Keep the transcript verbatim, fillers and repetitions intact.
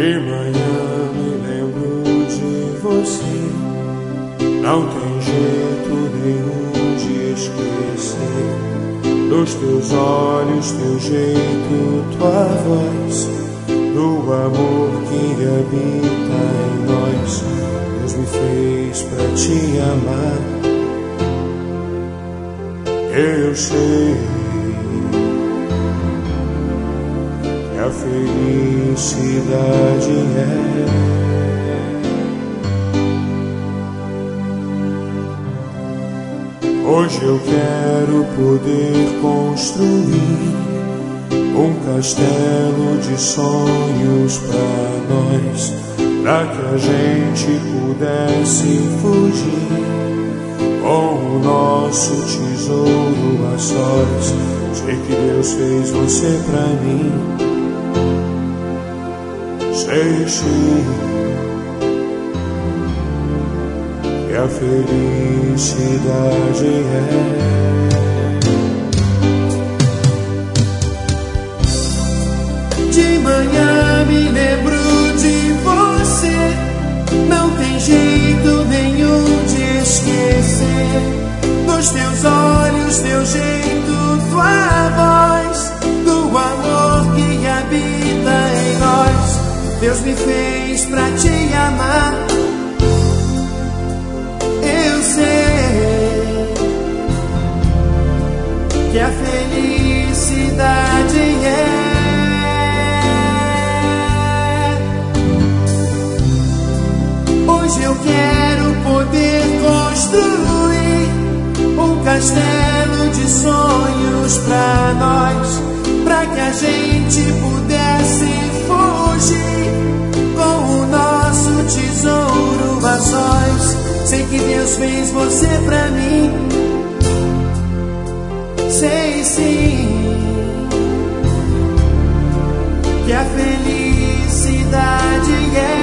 De manhã me lembro de você, não tem jeito nenhum de esquecer. Dos teus olhos, teu jeito, tua voz, do amor que habita em nós. Deus me fez pra te amar. Eu sei que a felicidade é hoje eu quero poder construir um castelo de sonhos pra nós, pra que a gente pudesse fugir com o nosso tesouro a sós. Sei que Deus fez você pra mim. Sei sim que a felicidade é de manhã me lembro de você, não tem jeito nenhum de esquecer. Dos teus olhos, teu jeito, tua voz, do amor que habita em nós. Deus me fez pra te amar. Eu sei que a felicidade é hoje eu quero poder construir um castelo de sonhos pra nós, pra que a gente pudesse fugir com o nosso tesouro a sós. Sei que Deus fez você pra mim. Sei sim que a felicidade é